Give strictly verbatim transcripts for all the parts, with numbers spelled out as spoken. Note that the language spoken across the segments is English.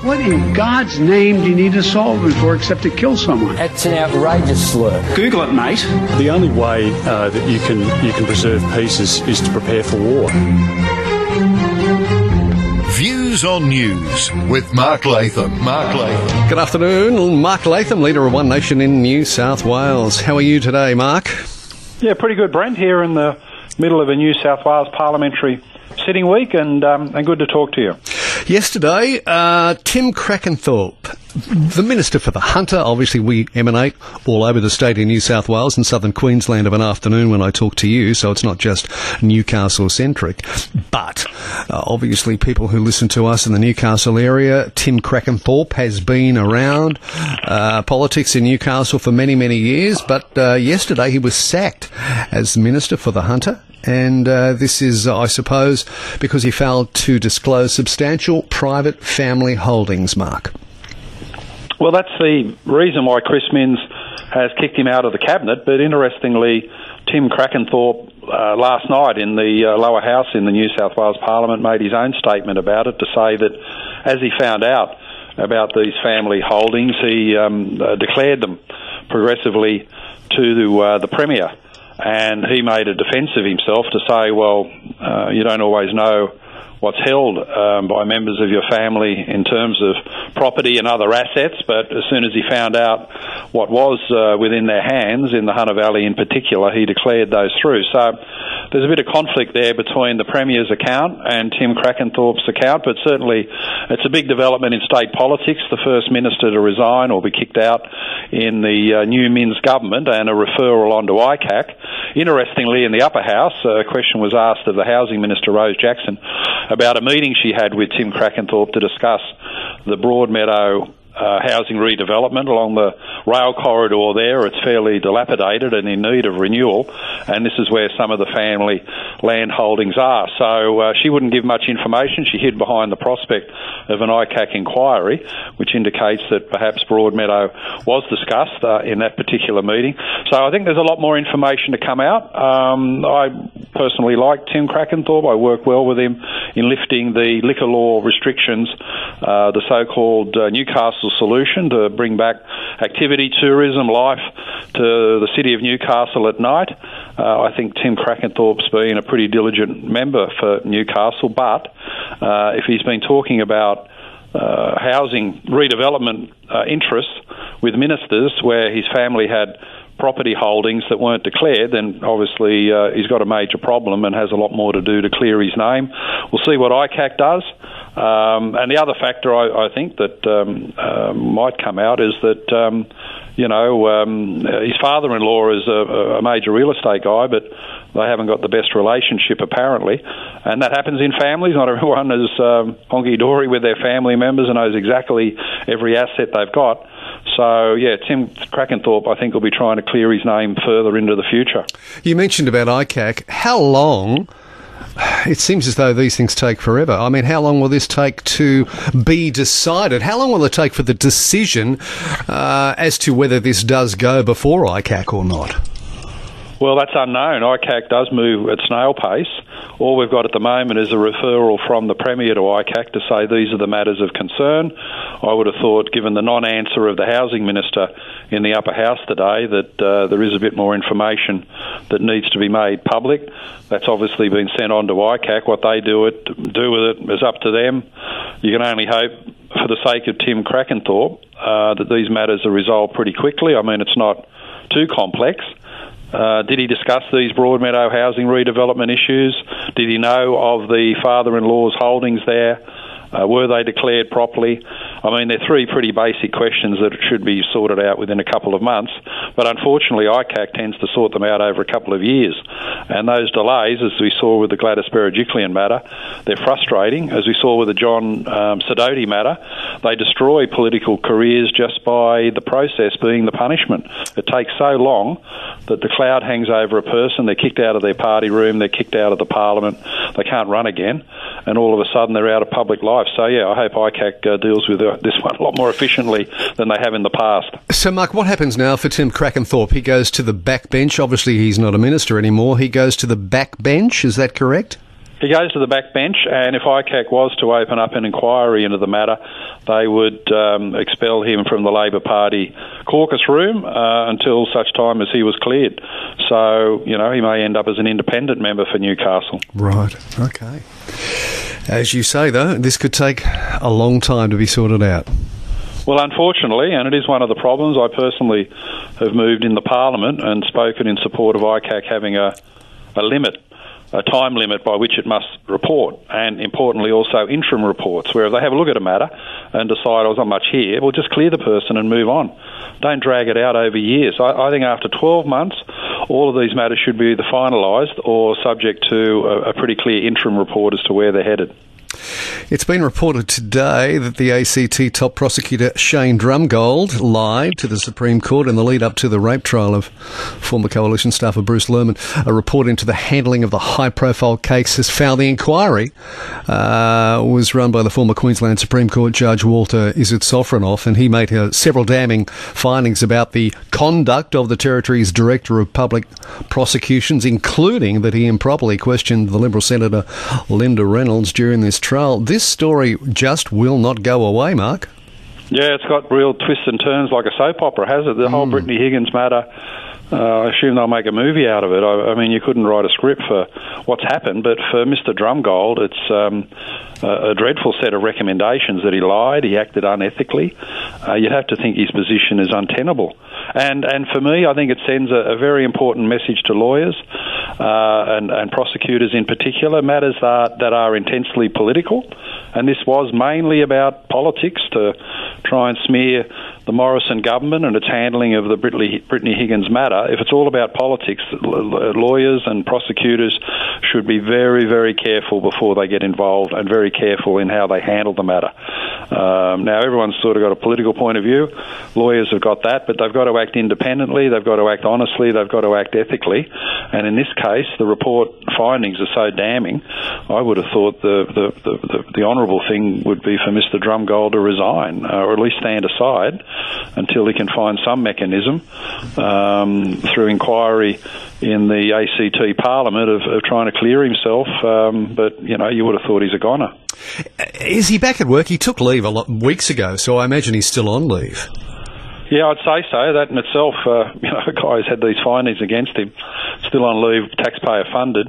What in God's name do you need a solvent for except to kill someone? That's an outrageous slur. Google it, mate. The only way uh, that you can you can preserve peace is, is to prepare for war. Views on News with Mark Latham. Mark Latham. Good afternoon. Mark Latham, leader of One Nation in New South Wales. How are you today, Mark? Yeah, pretty good, Brent, here in the middle of a New South Wales parliamentary sitting week, and um, and good to talk to you. Yesterday, uh, Tim Crackenthorpe, the Minister for the Hunter, obviously we emanate all over the state in New South Wales and southern Queensland of an afternoon when I talk to you, so it's not just Newcastle-centric. But uh, obviously people who listen to us in the Newcastle area, Tim Crackenthorpe has been around uh, politics in Newcastle for many, many years, but uh, yesterday he was sacked as Minister for the Hunter. And uh, this is, uh, I suppose, because he failed to disclose substantial private family holdings, Mark. Well, that's the reason why Chris Minns has kicked him out of the cabinet. But interestingly, Tim Crackenthorpe uh, last night in the uh, lower house in the New South Wales Parliament made his own statement about it to say that as he found out about these family holdings, he um, uh, declared them progressively to the, uh, the Premier. And he made a defence of himself to say, well, uh, you don't always know what's held um, by members of your family in terms of property and other assets, but as soon as he found out what was uh, within their hands, in the Hunter Valley in particular, he declared those through. So there's a bit of conflict there between the Premier's account and Tim Crackenthorpe's account, but certainly it's a big development in state politics, the first minister to resign or be kicked out in the uh, new Minns government, and a referral onto I C A C. Interestingly, in the upper house, a question was asked of the Housing Minister, Rose Jackson, about a meeting she had with Tim Crackenthorpe to discuss the Broadmeadow uh, housing redevelopment along the rail corridor there. It's fairly dilapidated and in need of renewal, and this is where some of the family land holdings are. So uh, she wouldn't give much information. She hid behind the prospect of an I C A C inquiry, which indicates that perhaps Broadmeadow was discussed uh, in that particular meeting. So I think there's a lot more information to come out. Um, I personally like Tim Crackenthorpe. I work well with him in lifting the liquor law restrictions, uh, the so-called uh, Newcastle solution to bring back activity, tourism, life to the city of Newcastle at night. Uh, I think Tim Crackenthorpe's been a pretty diligent member for Newcastle, but uh, if he's been talking about uh, housing redevelopment uh, interests with ministers where his family had property holdings that weren't declared, then obviously uh, he's got a major problem and has a lot more to do to clear his name. We'll see what I C A C does. Um, and the other factor I, I think that um, uh, might come out is that, um, you know, um, his father-in-law is a, a major real estate guy, but they haven't got the best relationship apparently. And that happens in families. Not everyone is um, honky-dory with their family members and knows exactly every asset they've got. So, yeah, Tim Crackenthorpe, I think, will be trying to clear his name further into the future. You mentioned about I C A C. How long... It seems as though these things take forever. I mean, how long will this take to be decided? How long will it take for the decision uh, as to whether this does go before I C A C or not? Well, that's unknown. I C A C does move at snail pace. All we've got at the moment is a referral from the Premier to I C A C to say these are the matters of concern. I would have thought, given the non-answer of the Housing Minister in the upper house today, that uh, there is a bit more information that needs to be made public. That's obviously been sent on to I C A C. What they do it do with it is up to them. You can only hope, for the sake of Tim Crackenthorpe, uh, that these matters are resolved pretty quickly. I mean, it's not too complex. Uh, did he discuss these Broadmeadow housing redevelopment issues? Did he know of the father-in-law's holdings there? Uh, were they declared properly? I mean, they're three pretty basic questions that should be sorted out within a couple of months. But unfortunately, I C A C tends to sort them out over a couple of years. And those delays, as we saw with the Gladys Berejiklian matter, they're frustrating. As we saw with the John um, Sidoti matter, they destroy political careers just by the process being the punishment. It takes so long that the cloud hangs over a person. They're kicked out of their party room. They're kicked out of the parliament. They can't run again. And all of a sudden, they're out of public life. So, yeah, I hope I C A C uh, deals with uh, this one a lot more efficiently than they have in the past. So, Mark, what happens now for Tim Crackenthorpe? He goes to the backbench. Obviously, he's not a minister anymore. He goes to the backbench. Is that correct? He goes to the back bench, and if I C A C was to open up an inquiry into the matter, they would um, expel him from the Labor Party caucus room uh, until such time as he was cleared. So, you know, he may end up as an independent member for Newcastle. Right, okay. As you say, though, this could take a long time to be sorted out. Well, unfortunately, and it is one of the problems, I personally have moved in the Parliament and spoken in support of I C A C having a, a limit, a time limit by which it must report, and importantly also interim reports, where if they have a look at a matter and decide, oh, there's not much here, well, just clear the person and move on. Don't drag it out over years. I, I think after twelve months, all of these matters should be either finalised or subject to a, a pretty clear interim report as to where they're headed. It's been reported today that the A C T top prosecutor Shane Drumgold lied to the Supreme Court in the lead up to the rape trial of former Coalition staffer Bruce Lerman. A report into the handling of the high-profile case has found the inquiry uh, was run by the former Queensland Supreme Court Judge Walter Izzet-Sofronoff, and he made uh, several damning findings about the conduct of the Territory's Director of Public Prosecutions, including that he improperly questioned the Liberal Senator Linda Reynolds during this trial. This story just will not go away, Mark. Yeah, it's got real twists and turns like a soap opera, has it? The mm. whole Brittany Higgins matter, uh, I assume they'll make a movie out of it. I, I mean, you couldn't write a script for what's happened, but for Mister Drumgold, it's um, a, a dreadful set of recommendations that he lied, he acted unethically. Uh, you'd have to think his position is untenable. And and for me, I think it sends a, a very important message to lawyers uh, and, and prosecutors in particular, matters that, that are intensely political. And this was mainly about politics, to try and smear the Morrison government and its handling of the Brittany, Brittany Higgins matter. If it's all about politics, lawyers and prosecutors should be very, very careful before they get involved, and very careful in how they handle the matter. Um, now, everyone's sort of got a political point of view. Lawyers have got that, but they've got to act independently, they've got to act honestly, they've got to act ethically. And in this case, the report findings are so damning, I would have thought the, the, the, the, the honourable thing would be for Mister Drumgold to resign, uh, or at least stand aside until he can find some mechanism um, through inquiry in the A C T Parliament of, of trying to clear himself. Um, but, you know, you would have thought he's a goner. Is he back at work? He took leave a lot weeks ago, so I imagine he's still on leave. Yeah, I'd say so. That in itself, uh, you know, a guy who's had these findings against him, still on leave, taxpayer funded.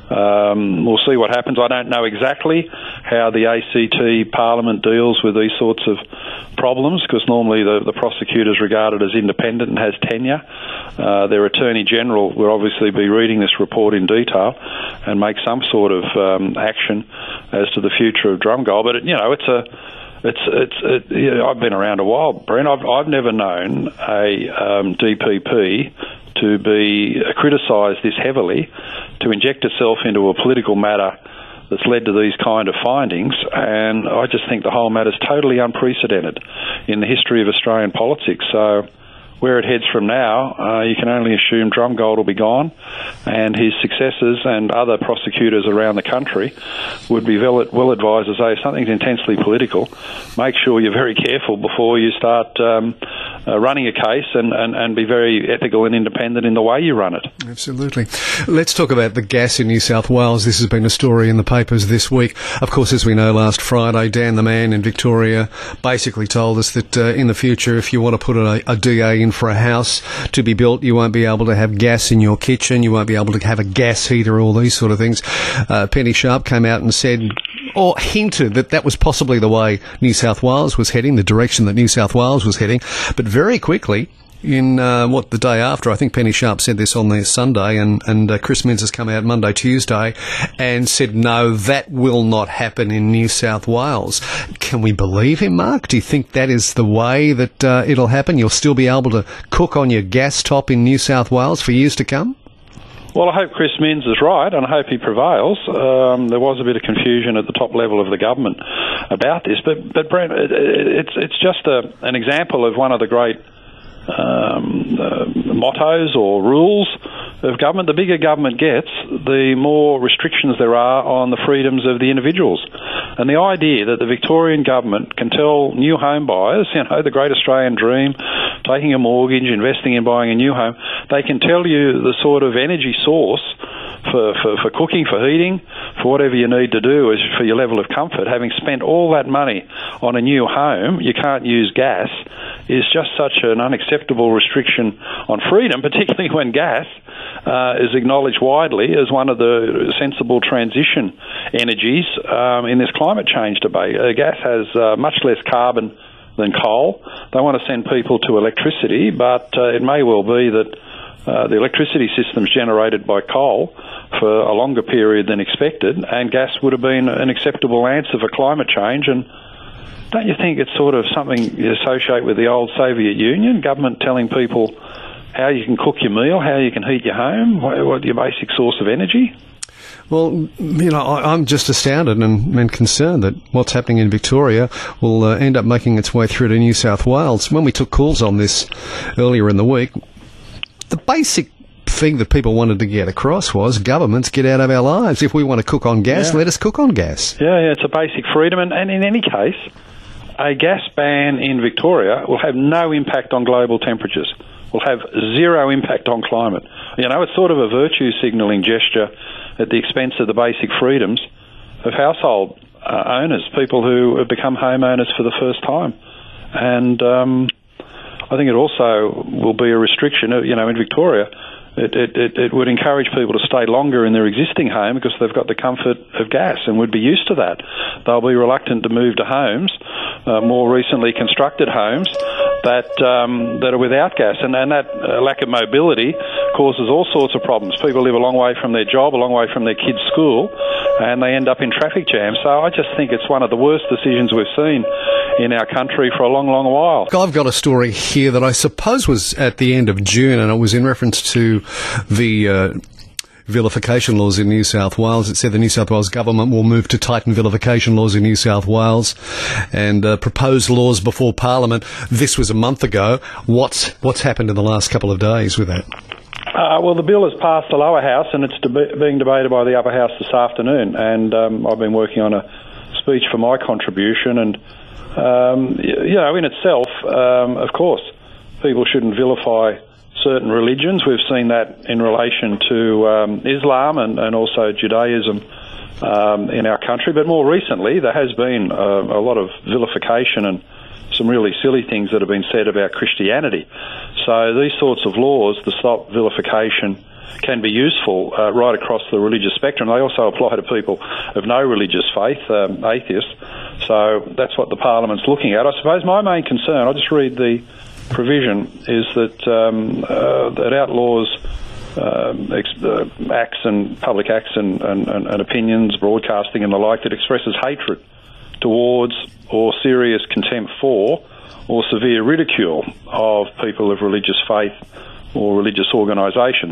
Um, we'll see what happens. I don't know exactly how the A C T Parliament deals with these sorts of problems, because normally the, the prosecutor is regarded as independent and has tenure. Uh, their Attorney General will obviously be reading this report in detail and make some sort of um, action as to the future of Drumgold. But, it, you know, it's a... It's it's it, you know, I've been around a while, Brent. I've I've never known a um, D P P to be criticised this heavily, to inject itself into a political matter that's led to these kind of findings, and I just think the whole matter is totally unprecedented in the history of Australian politics. So, where it heads from now, uh, you can only assume Drumgold will be gone, and his successors and other prosecutors around the country would be well, well advised to say, if something's intensely political, make sure you're very careful before you start um, uh, running a case, and, and, and be very ethical and independent in the way you run it. Absolutely. Let's talk about the gas in New South Wales. This has been a story in the papers this week. Of course, as we know, last Friday, Dan the Man in Victoria basically told us that uh, in the future, if you want to put a, a D A in for a house to be built, you won't be able to have gas in your kitchen, you won't be able to have a gas heater, all these sort of things. Uh, Penny Sharp came out and said, or hinted, that that was possibly the way New South Wales was heading, the direction that New South Wales was heading. But very quickly, in uh, what the day after, I think Penny Sharp said this on their Sunday, and, and uh, Chris Minns has come out Monday, Tuesday, and said, no, that will not happen in New South Wales. Can we believe him, Mark? Do you think that is the way that uh, it'll happen? You'll still be able to cook on your gas top in New South Wales for years to come? Well, I hope Chris Minns is right, and I hope he prevails. Um, there was a bit of confusion at the top level of the government about this, but, but Brent, it, it, it's, it's just a, an example of one of the great Um, uh, mottos or rules of government. The bigger government gets, the more restrictions there are on the freedoms of the individuals. And the idea that the Victorian government can tell new home buyers, you know, the great Australian dream, taking a mortgage, investing in buying a new home, they can tell you the sort of energy source for, for, for cooking, for heating, for whatever you need to do is for your level of comfort, having spent all that money on a new home, you can't use gas, is just such an unacceptable restriction on freedom, particularly when gas uh, is acknowledged widely as one of the sensible transition energies um, in this climate change debate. Uh, gas has uh, much less carbon than coal. They want to send people to electricity, but uh, it may well be that uh, the electricity system's generated by coal for a longer period than expected, and gas would have been an acceptable answer for climate change. And don't you think it's sort of something you associate with the old Soviet Union, government telling people how you can cook your meal, how you can heat your home, what, what your basic source of energy? Well, you know, I, I'm just astounded and, and concerned that what's happening in Victoria will uh, end up making its way through to New South Wales. When we took calls on this earlier in the week, the basic thing that people wanted to get across was governments get out of our lives. If we want to cook on gas, yeah. let us cook on gas. Yeah, yeah, it's a basic freedom. And, and in any case, a gas ban in Victoria will have no impact on global temperatures, will have zero impact on climate. You know, it's sort of a virtue signalling gesture at the expense of the basic freedoms of household uh, owners, people who have become homeowners for the first time. And um, I think it also will be a restriction. You know, in Victoria, it, it, it, it would encourage people to stay longer in their existing home because they've got the comfort of gas and would be used to that. They'll be reluctant to move to homes, uh, more recently constructed homes, that um, that are without gas. And, and that uh, lack of mobility causes all sorts of problems. People live a long way from their job, a long way from their kids' school, and they end up in traffic jams. So I just think it's one of the worst decisions we've seen in our country for a long, long while. I've got a story here that I suppose was at the end of June, and it was in reference to the uh, vilification laws in New South Wales. It said the New South Wales government will move to tighten vilification laws in New South Wales and uh, propose laws before Parliament. This was a month ago. What's, what's happened in the last couple of days with that? Uh, well, the bill has passed the lower house and it's deb- being debated by the upper house this afternoon. And um, I've been working on a speech for my contribution. And, um, you know, in itself, um, of course, people shouldn't vilify certain religions. We've seen that in relation to um, Islam and, and also Judaism um, in our country. But more recently, there has been uh, a lot of vilification and some really silly things that have been said about Christianity. So these sorts of laws to stop vilification can be useful uh, right across the religious spectrum. They also apply to people of no religious faith, um, atheists. So that's what the Parliament's looking at. I suppose my main concern, I'll just read the provision, is that um, uh, that outlaws um, ex- uh, acts and public acts and, and, and opinions, broadcasting and the like, that expresses hatred towards or serious contempt for or severe ridicule of people of religious faith or religious organisations.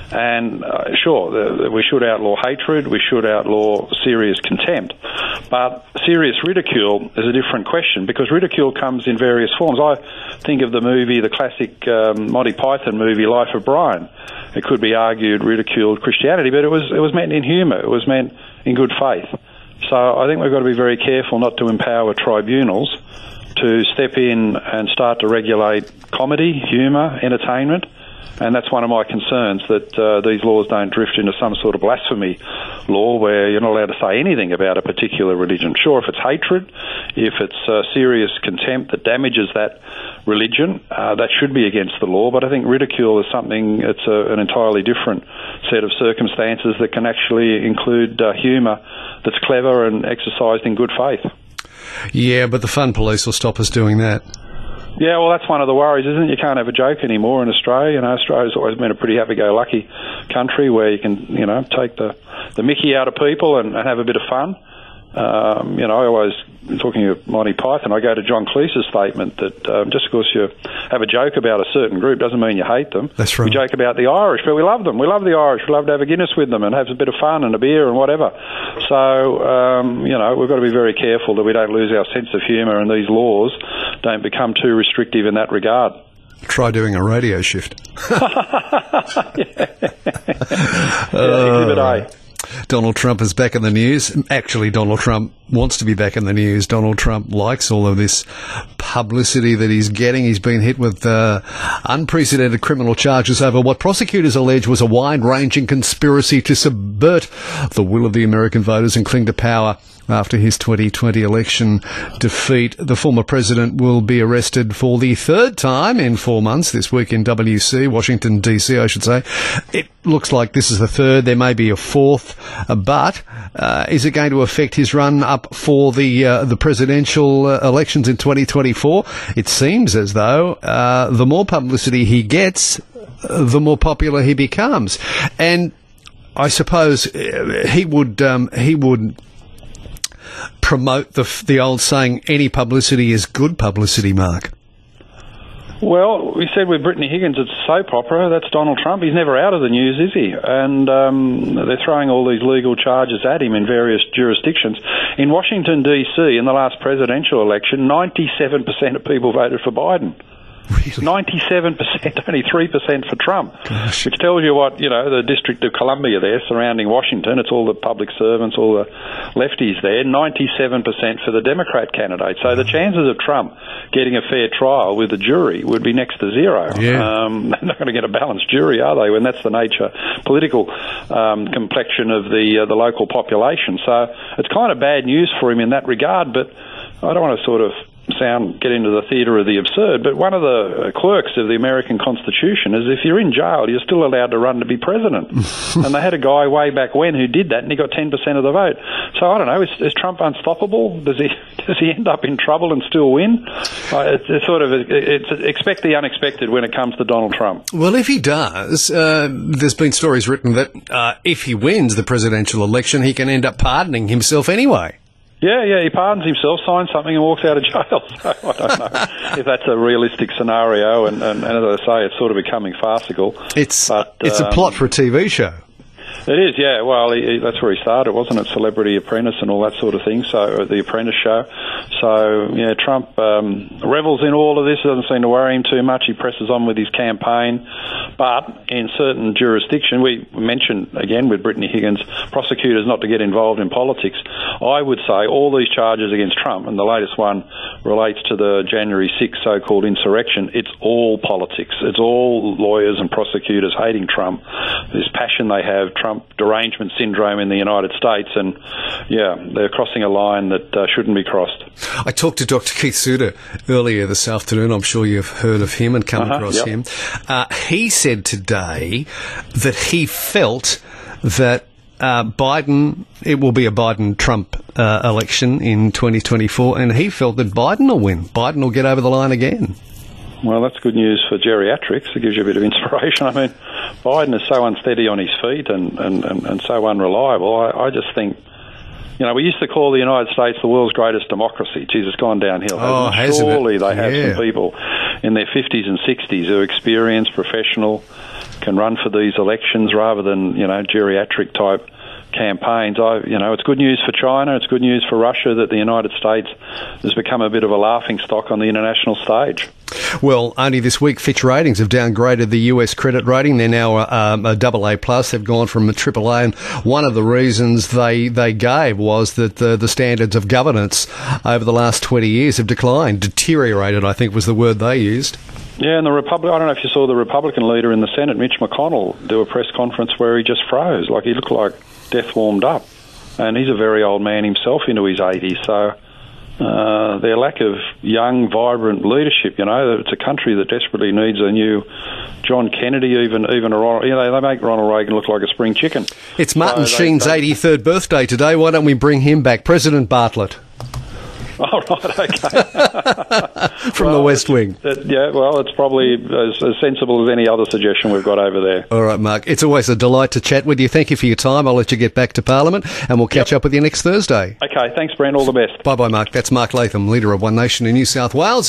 And uh, sure, the, we should outlaw hatred, we should outlaw serious contempt, but serious ridicule is a different question, because ridicule comes in various forms. I think of the movie, the classic um, Monty Python movie, Life of Brian. It could be argued ridiculed Christianity, but it was it was meant in humour, it was meant in good faith. So I think we've got to be very careful not to empower tribunals to step in and start to regulate comedy, humour, entertainment. And that's one of my concerns, that uh, these laws don't drift into some sort of blasphemy law where you're not allowed to say anything about a particular religion. Sure, if it's hatred, if it's uh, serious contempt that damages that religion, uh, that should be against the law. But I think ridicule is something, it's a, an entirely different set of circumstances that can actually include uh, humour that's clever and exercised in good faith. Yeah, but the fun police will stop us doing that. Yeah, well, that's one of the worries, isn't it? You can't have a joke anymore in Australia. You know, Australia's always been a pretty happy-go-lucky country where you can, you know, take the, the mickey out of people and, and have a bit of fun. Um, you know, I always, talking of Monty Python, I go to John Cleese's statement that um, just because you have a joke about a certain group doesn't mean you hate them. That's right. We joke about the Irish, but we love them. We love the Irish. We love to have a Guinness with them and have a bit of fun and a beer and whatever. So, um, you know, we've got to be very careful that we don't lose our sense of humour and these laws don't become too restrictive in that regard. Try doing a radio shift. yeah. yeah, Exhibit A. Donald Trump is back in the news. Actually, Donald Trump wants to be back in the news. Donald Trump likes all of this publicity that he's getting. He's been hit with uh, unprecedented criminal charges over what prosecutors allege was a wide-ranging conspiracy to subvert the will of the American voters and cling to power after his twenty twenty election defeat. The former president will be arrested for the third time in four months this week in W C, Washington, D C, I should say. It looks like this is the third. There may be a fourth. Uh, but uh, is it going to affect his run up for the uh, the presidential uh, elections in twenty twenty-four? It seems as though uh, the more publicity he gets, uh, the more popular he becomes. And I suppose uh, he would um, he would promote the the old saying, any publicity is good publicity, Mark. Well, we said with Brittany Higgins, it's a soap opera. That's Donald Trump. He's never out of the news, is he? And um, they're throwing all these legal charges at him in various jurisdictions. In Washington, D C, in the last presidential election, ninety-seven percent of people voted for Biden. Really? ninety-seven percent, only three percent for Trump. Gosh. Which tells you what, you know, the District of Columbia there surrounding Washington, it's all the public servants, all the lefties there, ninety-seven percent for the Democrat candidate. So the chances of Trump getting a fair trial with the jury would be next to zero. Yeah. Um, they're not going to get a balanced jury, are they, when that's the nature, political um, complexion of the, uh, the local population. So it's kind of bad news for him in that regard, but I don't want to sort of sound get into the theatre of the absurd, but one of the quirks of the American Constitution is if you're in jail, you're still allowed to run to be president. And they had a guy way back when who did that, and he got ten percent of the vote. So I don't know, is, is Trump unstoppable? Does he does he end up in trouble and still win? Uh, it's, it's sort of a, it's expect the unexpected when it comes to Donald Trump. Well, if he does, uh, there's been stories written that uh, if he wins the presidential election, he can end up pardoning himself anyway. Yeah, yeah, he pardons himself, signs something and walks out of jail. So I don't know if that's a realistic scenario, and, and, and as I say, it's sort of becoming farcical. It's but, it's um, a plot for a T V show. It is, yeah. Well, he, he, that's where he started, wasn't it? Celebrity Apprentice and all that sort of thing. So the Apprentice show. So yeah, Trump um, revels in all of this. It doesn't seem to worry him too much. He presses on with his campaign, but in certain jurisdiction, we mentioned again with Brittany Higgins, prosecutors not to get involved in politics. I would say all these charges against Trump, and the latest one relates to the January sixth so-called insurrection. It's all politics. It's all lawyers and prosecutors hating Trump. This passion they have. Trump derangement syndrome in the United States, and yeah, they're crossing a line that uh, shouldn't be crossed. I talked to Doctor Keith Suter earlier this afternoon. I'm sure you've heard of him and come uh-huh, across yep. him. Uh, he said today that he felt that uh, Biden, it will be a Biden-Trump uh, election in twenty twenty-four, and he felt that Biden will win. Biden will get over the line again. Well, that's good news for geriatrics. It gives you a bit of inspiration. I mean, Biden is so unsteady on his feet and, and, and, and so unreliable. I, I just think, you know, we used to call the United States the world's greatest democracy. Geez, it's gone downhill. Oh, hasn't it? Surely they have Yeah. some people in their fifties and sixties who are experienced, professional, can run for these elections rather than, you know, geriatric type campaigns. I, you know, it's good news for China. It's good news for Russia that the United States has become a bit of a laughing stock on the international stage. Well, only this week, Fitch Ratings have downgraded the U S credit rating. They're now um, a double A plus. They've gone from a triple A, and one of the reasons they they gave was that the, the standards of governance over the last twenty years have declined, deteriorated, I think was the word they used. Yeah, and the Republic, I don't know if you saw the Republican leader in the Senate, Mitch McConnell, do a press conference where he just froze, like he looked like death warmed up. And he's a very old man himself, into his eighties, so uh, their lack of young, vibrant leadership, you know, it's a country that desperately needs a new John Kennedy, even even a Ronald, you know, they make Ronald Reagan look like a spring chicken. It's Martin So they- Sheen's they- eighty-third birthday today. Why don't we bring him back? President Bartlett Oh, right, okay. from Well, the West Wing. That, yeah, well, it's probably as, as sensible as any other suggestion we've got over there. All right, Mark. It's always a delight to chat with you. Thank you for your time. I'll let you get back to Parliament, and we'll catch up with you next Thursday. Okay, thanks, Brent. All the best. Bye-bye, Mark. That's Mark Latham, leader of One Nation in New South Wales.